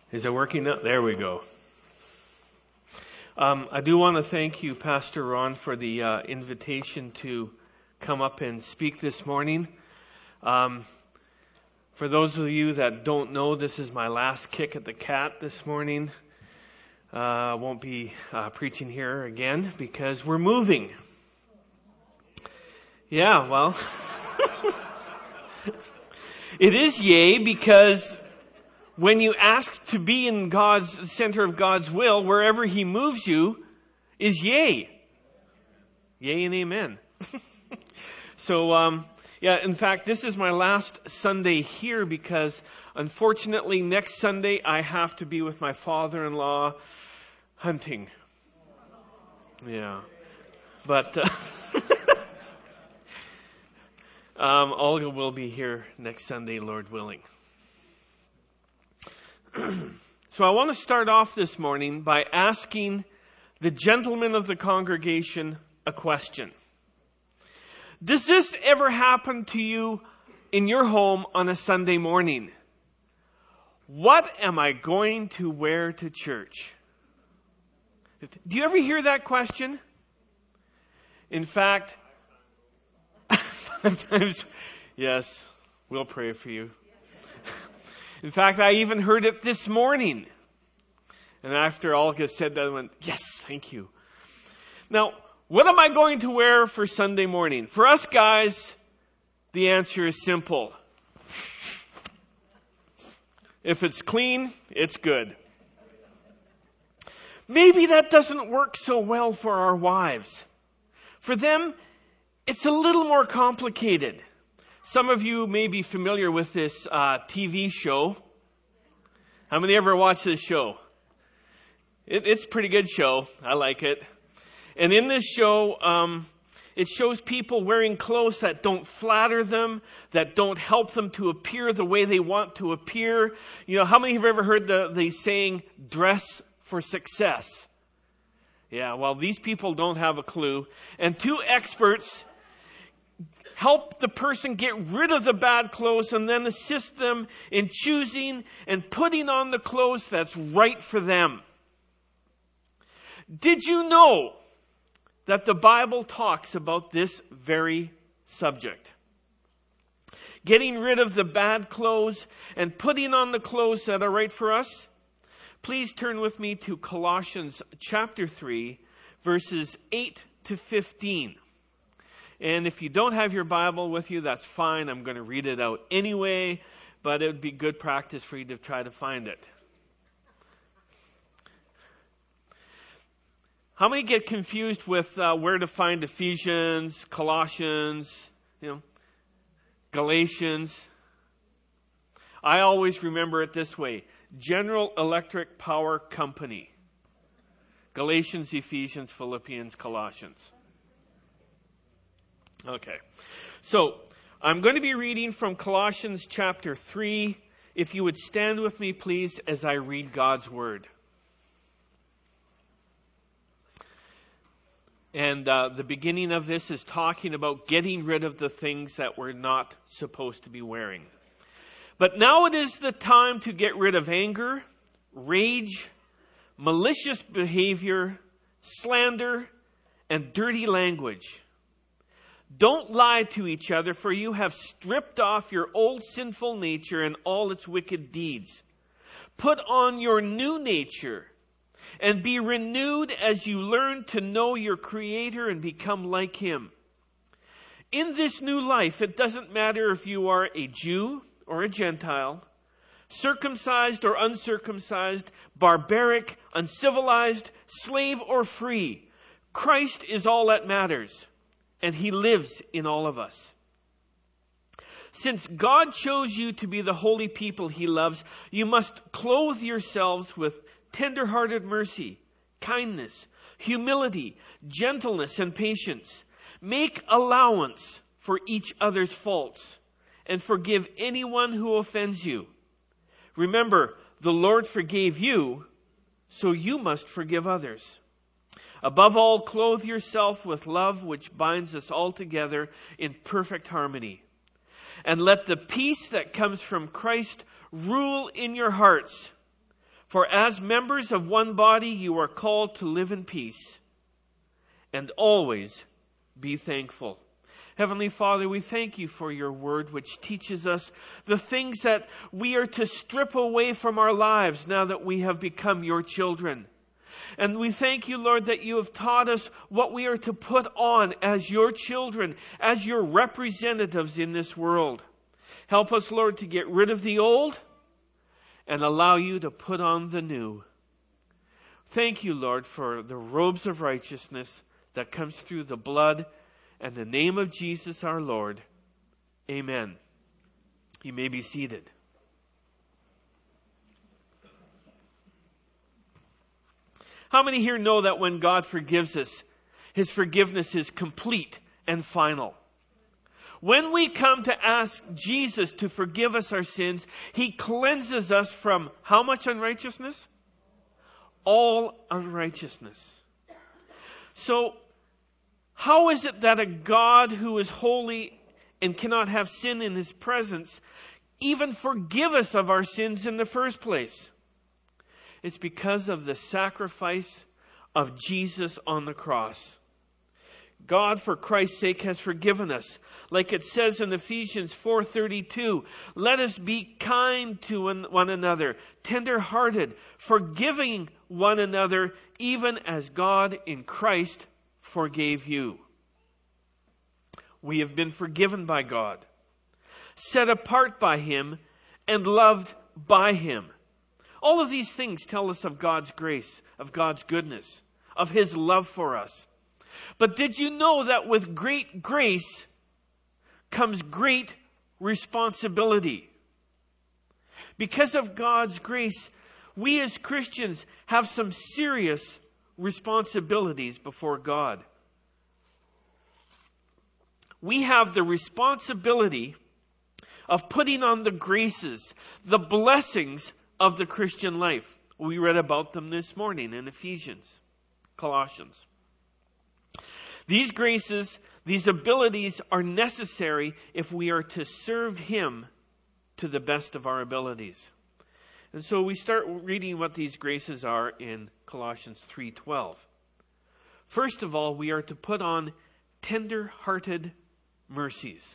Is it working now? There we go. I do want to thank you, Pastor Ron, for the invitation to come up and speak this morning. For those of you that don't know, this is my last kick at the cat this morning. I won't be preaching here again because we're moving. Yeah, well, it is yay because when you ask to be in God's center of God's will, wherever He moves you is yay. Yay and amen. So, in fact, this is my last Sunday here because unfortunately next Sunday I have to be with my father-in-law hunting. Yeah. But Olga will be here next Sunday, Lord willing. So I want to start off this morning by asking the gentlemen of the congregation a question. Does this ever happen to you in your home on a Sunday morning? What am I going to wear to church? Do you ever hear that question? In fact, sometimes, yes, we'll pray for you. In fact, I even heard it this morning. And after Olga said that, I went, yes, thank you. Now, what am I going to wear for Sunday morning? For us guys, the answer is simple. If it's clean, it's good. Maybe that doesn't work so well for our wives. For them, it's a little more complicated. Some of you may be familiar with this TV show. How many ever watched this show? It's a pretty good show. I like it. And in this show, it shows people wearing clothes that don't flatter them, that don't help them to appear the way they want to appear. You know, how many have ever heard the saying, dress for success? Yeah, well, these people don't have a clue. And two experts help the person get rid of the bad clothes and then assist them in choosing and putting on the clothes that's right for them. Did you know that the Bible talks about this very subject? Getting rid of the bad clothes and putting on the clothes that are right for us? Please turn with me to Colossians chapter 3, verses 8 to 15. And if you don't have your Bible with you, that's fine. I'm going to read it out anyway, but it would be good practice for you to try to find it. How many get confused with where to find Ephesians, Colossians, Galatians? I always remember it this way. General Electric Power Company. Galatians, Ephesians, Philippians, Colossians. Okay. So, I'm going to be reading from Colossians chapter 3. If you would stand with me, please, as I read God's Word. And the beginning of this is talking about getting rid of the things that we're not supposed to be wearing. But now it is the time to get rid of anger, rage, malicious behavior, slander, and dirty language. Don't lie to each other, for you have stripped off your old sinful nature and all its wicked deeds. Put on your new nature and be renewed as you learn to know your Creator and become like Him. In this new life, it doesn't matter if you are a Jew or a Gentile, circumcised or uncircumcised, barbaric, uncivilized, slave or free. Christ is all that matters, and He lives in all of us. Since God chose you to be the holy people He loves, you must clothe yourselves with tender-hearted mercy, kindness, humility, gentleness, and patience. Make allowance for each other's faults and forgive anyone who offends you. Remember, the Lord forgave you, so you must forgive others. Above all, clothe yourself with love, which binds us all together in perfect harmony. And let the peace that comes from Christ rule in your hearts. For as members of one body, you are called to live in peace and always be thankful. Heavenly Father, we thank you for your word, which teaches us the things that we are to strip away from our lives now that we have become your children. And we thank you, Lord, that you have taught us what we are to put on as your children, as your representatives in this world. Help us, Lord, to get rid of the old and allow you to put on the new. Thank you, Lord, for the robes of righteousness that comes through the blood and the name of Jesus our Lord. Amen. You may be seated. How many here know that when God forgives us, his forgiveness is complete and final? When we come to ask Jesus to forgive us our sins, he cleanses us from how much unrighteousness? All unrighteousness. So, how is it that a God who is holy and cannot have sin in his presence even forgive us of our sins in the first place? It's because of the sacrifice of Jesus on the cross. God, for Christ's sake, has forgiven us. Like it says in Ephesians 4:32, let us be kind to one another, tender-hearted, forgiving one another, even as God in Christ forgave you. We have been forgiven by God, set apart by him, and loved by him. All of these things tell us of God's grace, of God's goodness, of his love for us. But did you know that with great grace comes great responsibility? Because of God's grace, we as Christians have some serious responsibilities before God. We have the responsibility of putting on the graces, the blessings of the Christian life. We read about them this morning in Ephesians, Colossians. These graces, these abilities are necessary if we are to serve him to the best of our abilities. And so we start reading what these graces are in Colossians 3:12. First of all, we are to put on tender-hearted mercies.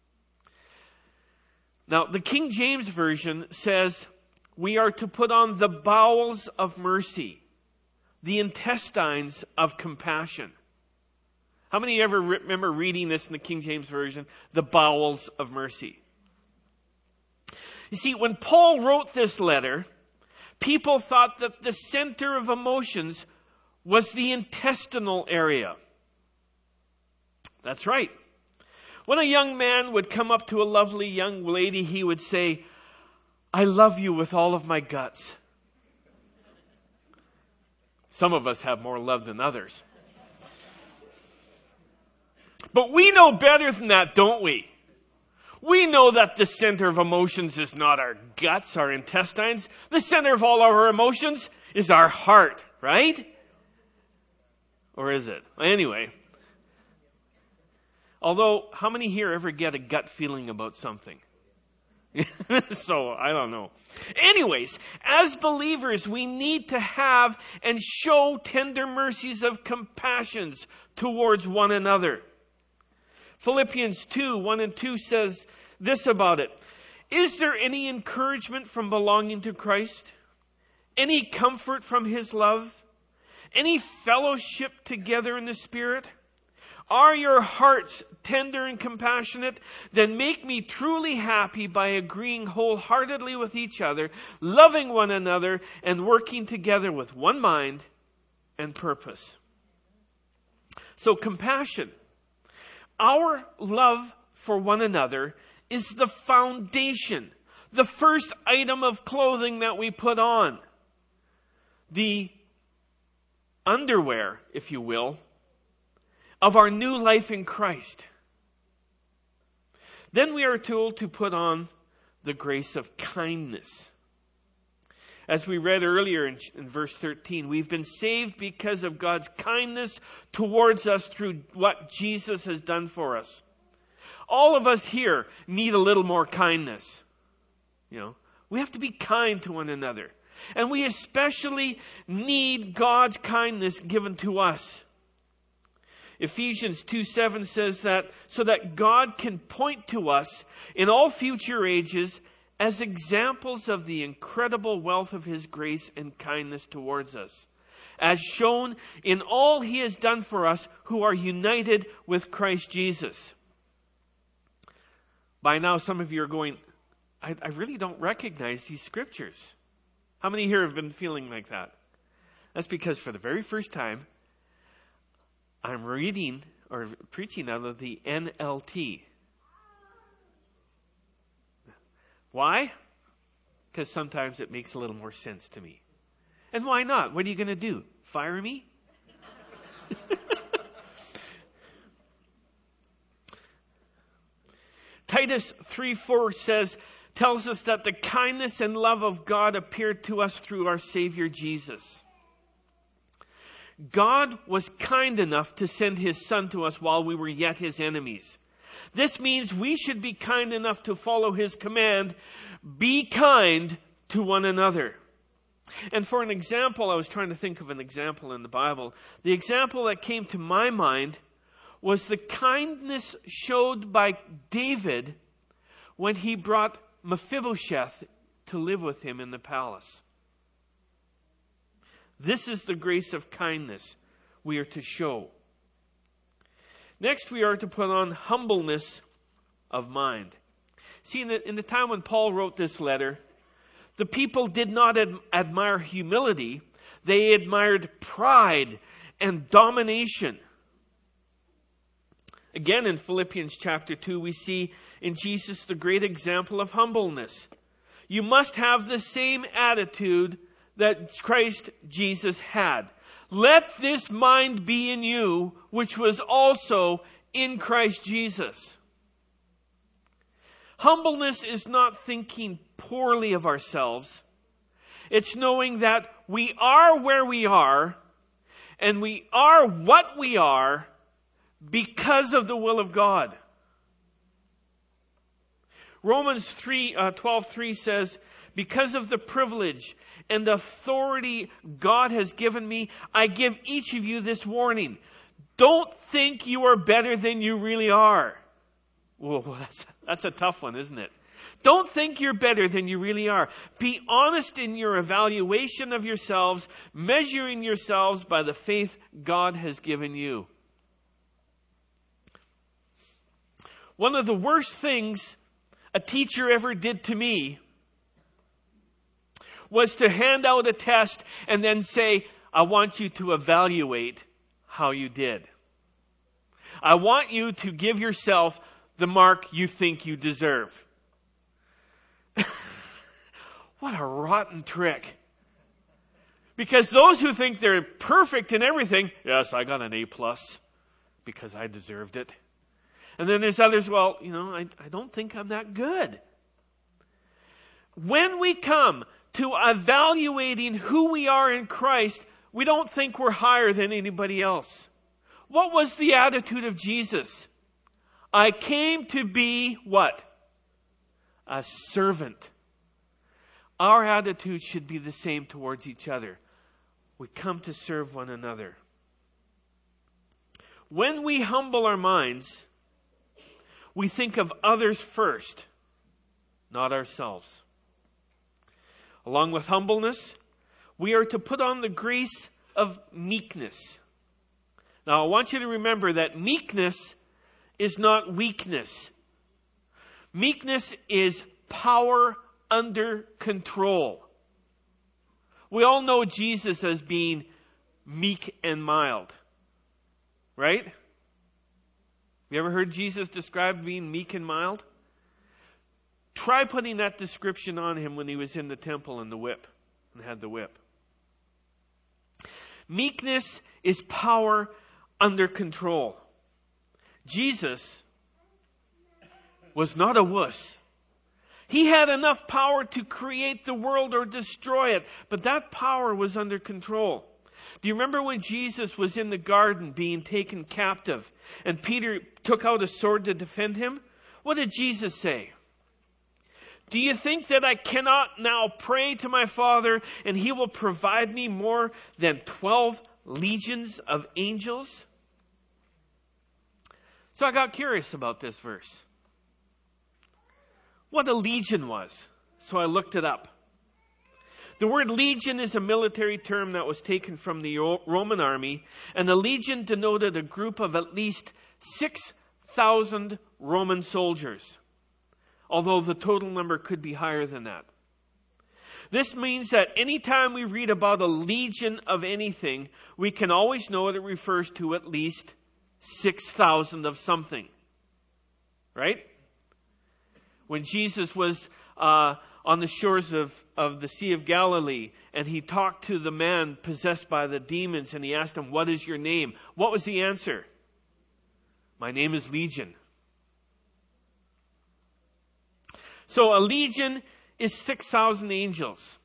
Now, the King James Version says we are to put on the bowels of mercy, the intestines of compassion. How many ever remember reading this in the King James Version? The bowels of mercy. You see, when Paul wrote this letter, people thought that the center of emotions was the intestinal area. That's right. When a young man would come up to a lovely young lady, he would say, I love you with all of my guts. Some of us have more love than others. But we know better than that, don't we? We know that the center of emotions is not our guts, our intestines. The center of all our emotions is our heart, right? Or is it? Anyway. Although, how many here ever get a gut feeling about something? So, I don't know. Anyways, as believers, we need to have and show tender mercies of compassions towards one another. Philippians 2:1 and 2 says this about it. Is there any encouragement from belonging to Christ? Any comfort from his love? Any fellowship together in the Spirit? Are your hearts tender and compassionate? Then make me truly happy by agreeing wholeheartedly with each other, loving one another, and working together with one mind and purpose. So compassion. Our love for one another is the foundation, the first item of clothing that we put on. The underwear, if you will, of our new life in Christ. Then we are told to put on the grace of kindness. As we read earlier in verse 13, we've been saved because of God's kindness towards us through what Jesus has done for us. All of us here need a little more kindness. You know, we have to be kind to one another. And we especially need God's kindness given to us. Ephesians 2:7 says that so that God can point to us in all future ages as examples of the incredible wealth of His grace and kindness towards us, as shown in all He has done for us who are united with Christ Jesus. By now, some of you are going, I really don't recognize these scriptures. How many here have been feeling like that? That's because for the very first time, I'm reading or preaching out of the NLT. Why? Because sometimes it makes a little more sense to me. And why not? What are you going to do? Fire me? Titus 3:4 tells us that the kindness and love of God appeared to us through our Savior Jesus. God was kind enough to send His Son to us while we were yet His enemies. This means we should be kind enough to follow His command, be kind to one another. And for an example, I was trying to think of an example in the Bible. The example that came to my mind was the kindness showed by David when he brought Mephibosheth to live with him in the palace. This is the grace of kindness we are to show. Next, we are to put on humbleness of mind. See, in the time when Paul wrote this letter, the people did not admire humility. They admired pride and domination. Again, in Philippians chapter 2, we see in Jesus the great example of humbleness. You must have the same attitude that Christ Jesus had. Let this mind be in you, which was also in Christ Jesus. Humbleness is not thinking poorly of ourselves. It's knowing that we are where we are, and we are what we are because of the will of God. Romans 12:3 says, because of the privilege and authority God has given me, I give each of you this warning. Don't think you are better than you really are. Whoa, that's a tough one, isn't it? Don't think you're better than you really are. Be honest in your evaluation of yourselves, measuring yourselves by the faith God has given you. One of the worst things a teacher ever did to me was to hand out a test and then say, I want you to evaluate how you did. I want you to give yourself the mark you think you deserve. What a rotten trick. Because those who think they're perfect in everything, yes, I got an A+ because I deserved it. And then there's others, well, I don't think I'm that good. When we come to evaluating who we are in Christ, we don't think we're higher than anybody else. What was the attitude of Jesus? I came to be what? A servant. Our attitude should be the same towards each other. We come to serve one another. When we humble our minds, we think of others first, not ourselves. Along with humbleness, we are to put on the grace of meekness. Now, I want you to remember that meekness is not weakness. Meekness is power under control. We all know Jesus as being meek and mild, right? You ever heard Jesus described being meek and mild? Try putting that description on him when he was in the temple and had the whip. Meekness is power under control. Jesus was not a wuss. He had enough power to create the world or destroy it, but that power was under control. Do you remember when Jesus was in the garden being taken captive and Peter took out a sword to defend him? What did Jesus say? Do you think that I cannot now pray to my Father and he will provide me more than 12 legions of angels? So I got curious about this verse. What a legion was. So I looked it up. The word legion is a military term that was taken from the Roman army, and the legion denoted a group of at least 6,000 Roman soldiers, although the total number could be higher than that. This means that anytime we read about a legion of anything, we can always know that it refers to at least 6,000 of something. Right? When Jesus was on the shores of the Sea of Galilee, and he talked to the man possessed by the demons, and he asked him, "What is your name?" What was the answer? "My name is Legion." So a legion is 6,000 angels.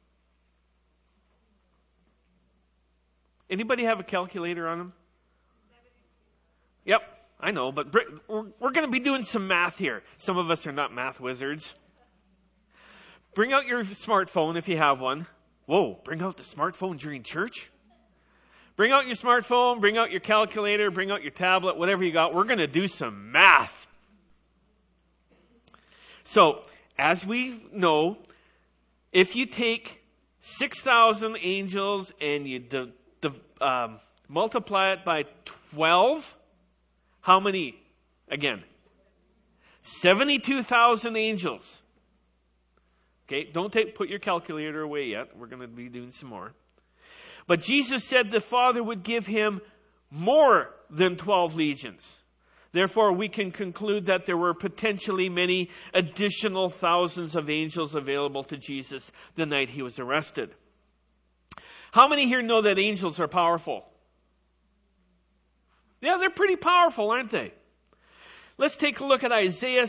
Anybody have a calculator on them? Yep, I know, but we're going to be doing some math here. Some of us are not math wizards. Bring out your smartphone if you have one. Whoa, bring out the smartphone during church? Bring out your smartphone, bring out your calculator, bring out your tablet, whatever you got. We're going to do some math. So, as we know, if you take 6,000 angels and you multiply it by 12, how many? Again, 72,000 angels. Okay, don't put your calculator away yet. We're going to be doing some more. But Jesus said the Father would give him more than 12 legions. Therefore, we can conclude that there were potentially many additional thousands of angels available to Jesus the night he was arrested. How many here know that angels are powerful? Yeah, they're pretty powerful, aren't they? Let's take a look at Isaiah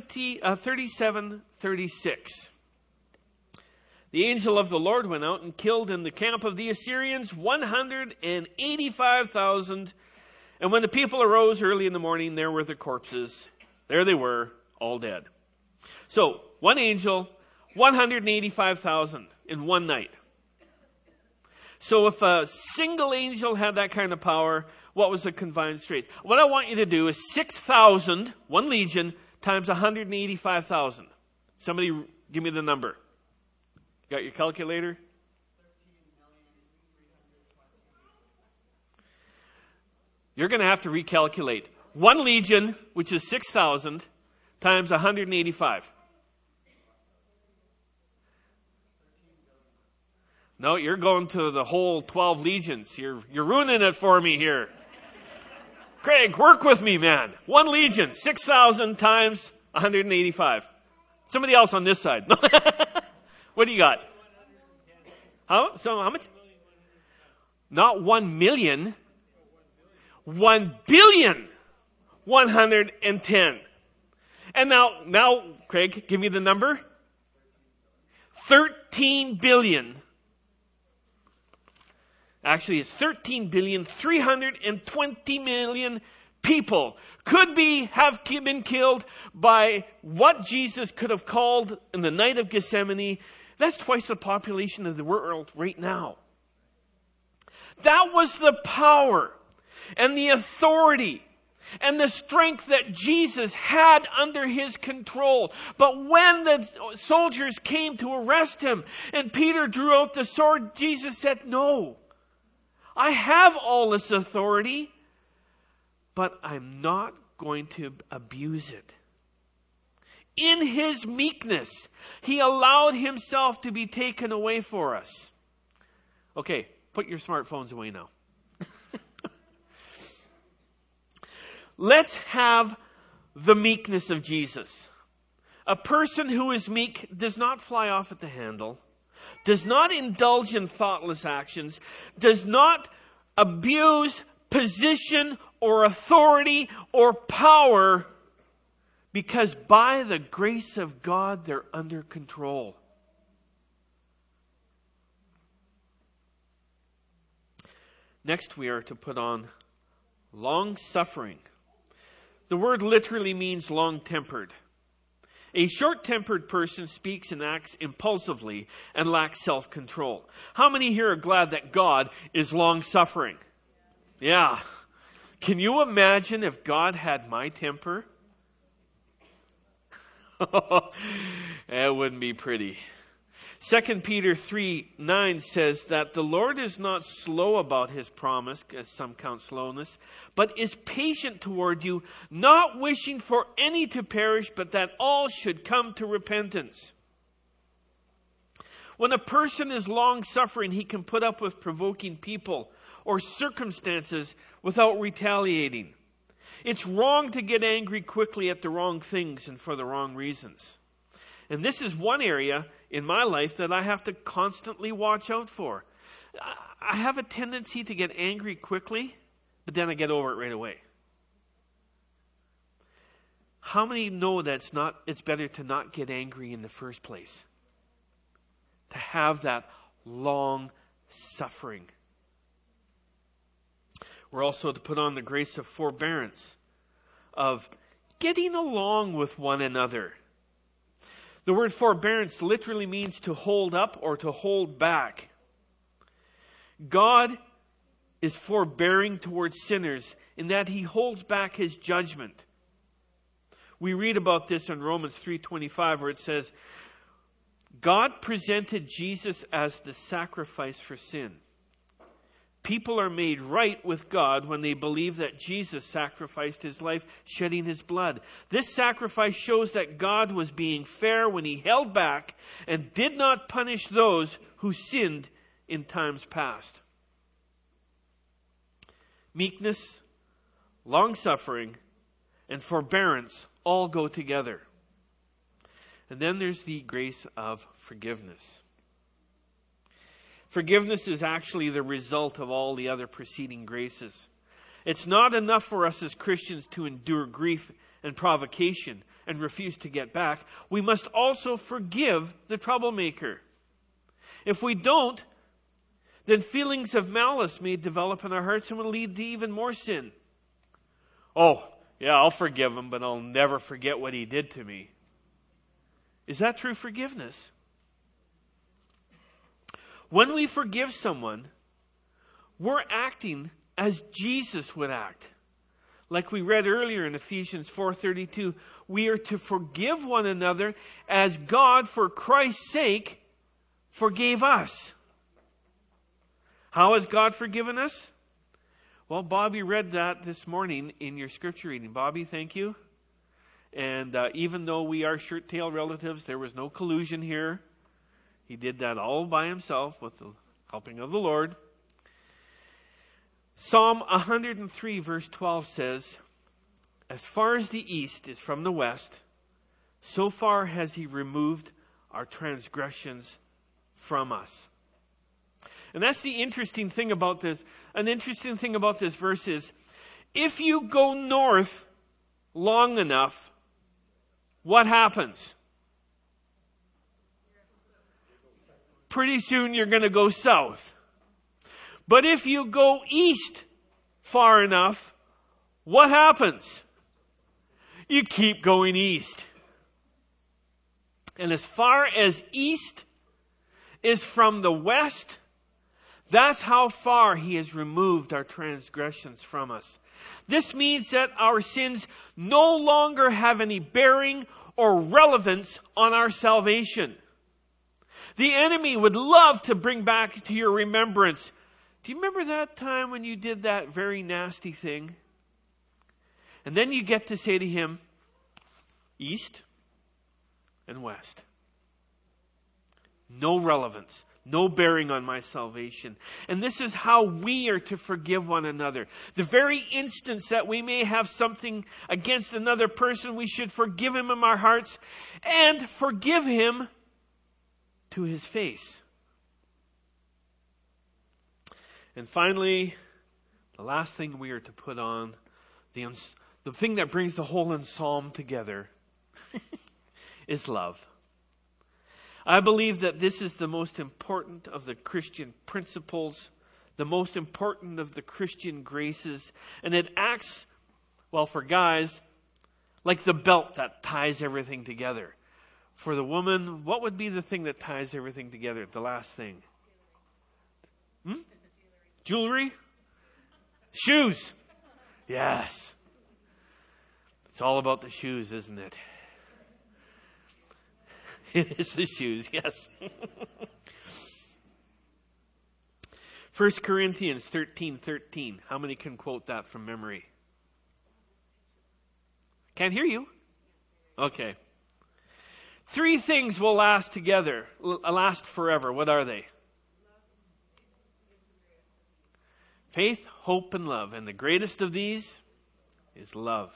37:36. The angel of the Lord went out and killed in the camp of the Assyrians 185,000. And when the people arose early in the morning, there were the corpses. There they were, all dead. So, one angel, 185,000 in one night. So if a single angel had that kind of power, what was the confined straits? What I want you to do is 6,000, one legion, times 185,000. Somebody give me the number. Got your calculator? You're going to have to recalculate. One legion, which is 6,000, times 185. No, you're going to the whole 12 legions. You're ruining it for me here. Craig, work with me, man. One legion, 6,000 times 185. Somebody else on this side. What do you got? How much? Not 1 million. 1,000,000,110. And now, Craig, give me the number. 13 billion. Actually, it's 13,320,000,000 people could have been killed by what Jesus could have called in the night of Gethsemane. That's twice the population of the world right now. That was the power and the authority and the strength that Jesus had under his control. But when the soldiers came to arrest him and Peter drew out the sword, Jesus said, "No, I have all this authority, but I'm not going to abuse it." In his meekness, he allowed himself to be taken away for us. Okay, put your smartphones away now. Let's have the meekness of Jesus. A person who is meek does not fly off at the handle, does not indulge in thoughtless actions, does not abuse position or authority or power, because by the grace of God, they're under control. Next, we are to put on long-suffering. The word literally means long-tempered. A short-tempered person speaks and acts impulsively and lacks self-control. How many here are glad that God is long-suffering? Yeah. Can you imagine if God had my temper? It wouldn't be pretty. 2 Peter 3:9 says that the Lord is not slow about his promise, as some count slowness, but is patient toward you, not wishing for any to perish, but that all should come to repentance. When a person is long-suffering, he can put up with provoking people or circumstances without retaliating. It's wrong to get angry quickly at the wrong things and for the wrong reasons. And this is one area in my life that I have to constantly watch out for. I have a tendency to get angry quickly, but then I get over it right away. How many know that it's better to not get angry in the first place? To have that long suffering. We're also to put on the grace of forbearance, of getting along with one another. The word forbearance literally means to hold up or to hold back. God is forbearing towards sinners in that he holds back his judgment. We read about this in Romans 3:25 where it says, God presented Jesus as the sacrifice for sin. People are made right with God when they believe that Jesus sacrificed his life, shedding his blood. This sacrifice shows that God was being fair when he held back and did not punish those who sinned in times past. Meekness, long-suffering, and forbearance all go together. And then there's the grace of forgiveness. Forgiveness is actually the result of all the other preceding graces. It's not enough for us as Christians to endure grief and provocation and refuse to get back. We must also forgive the troublemaker. If we don't, then feelings of malice may develop in our hearts and will lead to even more sin. Oh, yeah, I'll forgive him, but I'll never forget what he did to me. Is that true forgiveness? When we forgive someone, we're acting as Jesus would act. Like we read earlier in Ephesians 4:32, we are to forgive one another as God, for Christ's sake, forgave us. How has God forgiven us? Well, Bobby read that this morning in your scripture reading. Bobby, thank you. And even though we are shirt-tail relatives, there was no collusion here. He did that all by himself with the helping of the Lord. Psalm 103 verse 12 says, as far as the east is from the west, so far has he removed our transgressions from us. And that's the interesting thing about this. An interesting thing about this verse is, if you go north long enough, what happens? Pretty soon you're going to go south. But if you go east far enough, what happens? You keep going east. And as far as east is from the west, that's how far he has removed our transgressions from us. This means that our sins no longer have any bearing or relevance on our salvation. The enemy would love to bring back to your remembrance, do you remember that time when you did that very nasty thing? And then you get to say to him, east and west. No relevance, no bearing on my salvation. And this is how we are to forgive one another. The very instance that we may have something against another person, we should forgive him in our hearts and forgive him to his face. And finally, the last thing we are to put on, the thing that brings the whole psalm together, is love. I believe that this is the most important of the Christian principles, the most important of the Christian graces, and it acts, well, for guys, like the belt that ties everything together. For the woman, what would be the thing that ties everything together? The last thing. Jewelry? Shoes. Yes. It's all about the shoes, isn't it? It is the shoes, yes. 1 Corinthians 13:13. How many can quote that from memory? Can't hear you? Okay. 3 things will last together, last forever. What are they? Faith, hope, and love. And the greatest of these is love.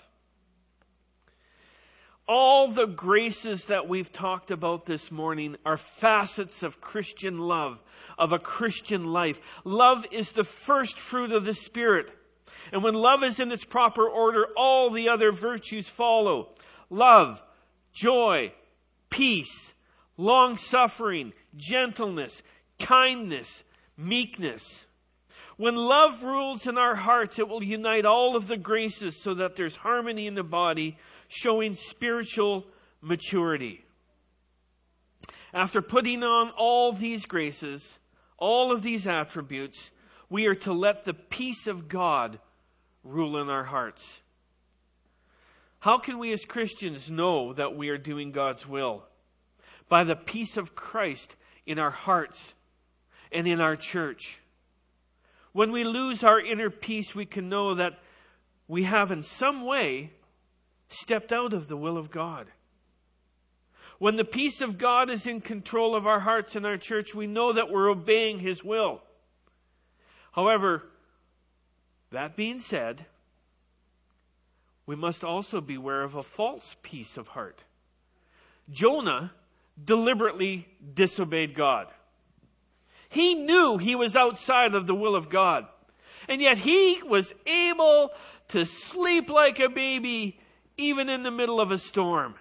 All the graces that we've talked about this morning are facets of Christian love, of a Christian life. Love is the first fruit of the Spirit. And when love is in its proper order, all the other virtues follow. Love, joy, peace, long-suffering, gentleness, kindness, meekness. When love rules in our hearts, it will unite all of the graces so that there's harmony in the body, showing spiritual maturity. After putting on all these graces, all of these attributes, we are to let the peace of God rule in our hearts. How can we as Christians know that we are doing God's will? By the peace of Christ in our hearts and in our church. When we lose our inner peace, we can know that we have in some way stepped out of the will of God. When the peace of God is in control of our hearts and our church, we know that we're obeying His will. However, that being said, we must also beware of a false peace of heart. Jonah deliberately disobeyed God. He knew he was outside of the will of God. And yet he was able to sleep like a baby even in the middle of a storm.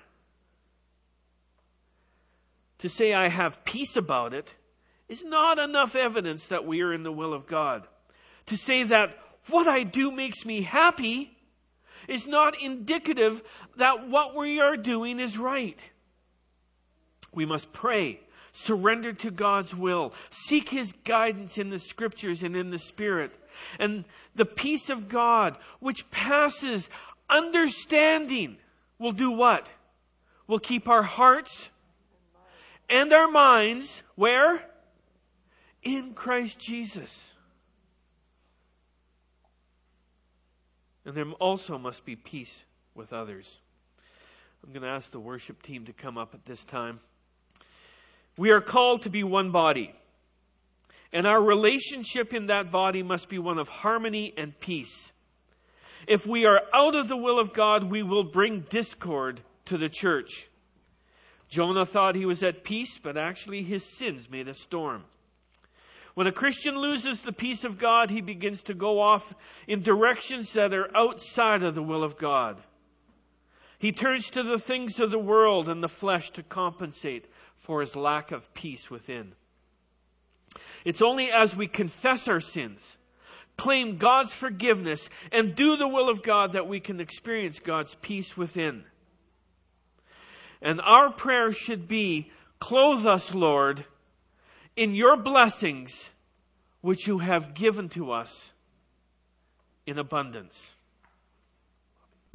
To say I have peace about it is not enough evidence that we are in the will of God. To say that what I do makes me happy is not indicative that what we are doing is right. We must pray, surrender to God's will, seek His guidance in the Scriptures and in the Spirit. And the peace of God, which passes understanding, will do what? Will keep our hearts and our minds, where? In Christ Jesus. And there also must be peace with others. I'm going to ask the worship team to come up at this time. We are called to be one body. And our relationship in that body must be one of harmony and peace. If we are out of the will of God, we will bring discord to the church. Jonah thought he was at peace, but actually his sins made a storm. When a Christian loses the peace of God, he begins to go off in directions that are outside of the will of God. He turns to the things of the world and the flesh to compensate for his lack of peace within. It's only as we confess our sins, claim God's forgiveness, and do the will of God that we can experience God's peace within. And our prayer should be, clothe us, Lord, in your blessings, which you have given to us in abundance.